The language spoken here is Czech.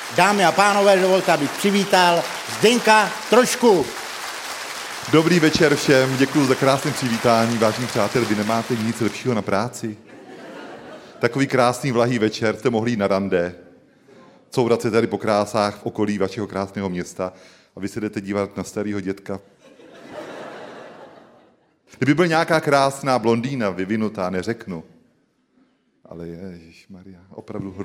Dámy a pánové, dovolte, abych přivítal Zdeňka Trošku. Dobrý večer všem, děkuji za krásné přivítání. Vážení přátelé, vy nemáte nic lepšího na práci? Takový krásný vlahý večer jste mohli jít na rande, courat se tady po krásách v okolí vašeho krásného města a vy se jdete dívat na starého dědka. Kdyby byl nějaká krásná blondýna vyvinutá, neřeknu, ale ježišmarja, opravdu